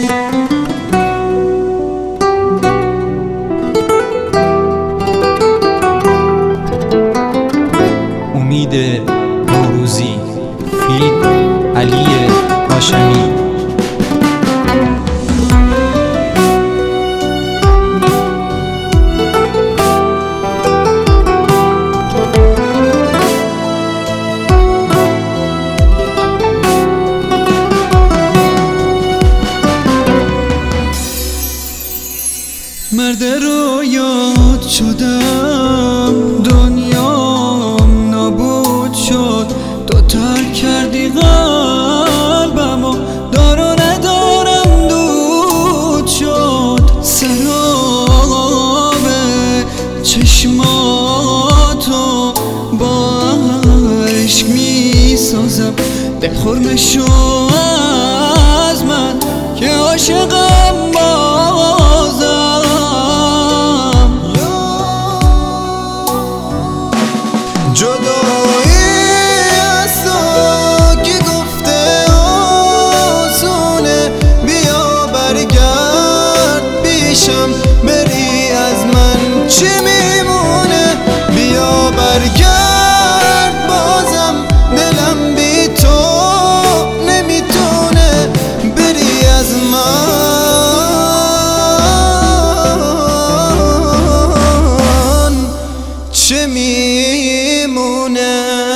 امید نوروزی فیت علی هاشمی. مرد رو یاد شدم، دنیام نابود شد، تو ترک کردی قلبم و دار و ندارم دود شد. سراب چشماتو با عشق می سازم، دلخور شو از من که عاشقم بازم. جدایی از تو که گفته آسونه، بیا برگرد پیشم، بری از من چی میمونه؟ بیا برگرد بازم، دلم بی تو نمیتونه، بری از من چه میمونه؟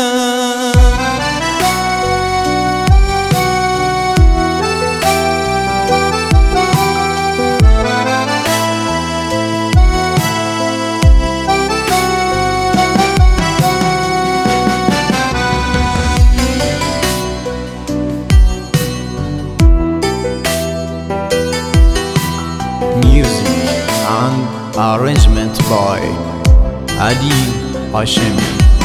Music and arrangement by Ali Hashemi.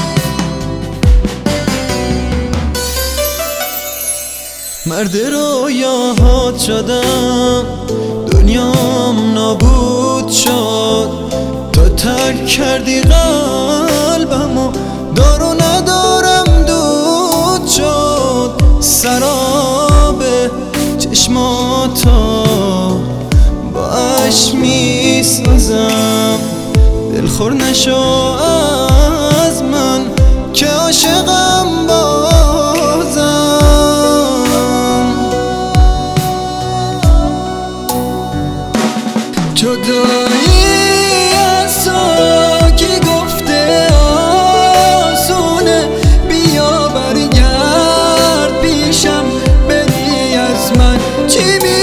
مرد رو یاد شدم، دنیام نابود شد، تو ترک کردی قلبم و دار و ندارم دود شد. سراب چشماتو با عشق می سازم، دلخور نشو از من که عاشقم بازم. جدایی از تو که گفته آسونه، بیا برگرد پیشم، بری از من چی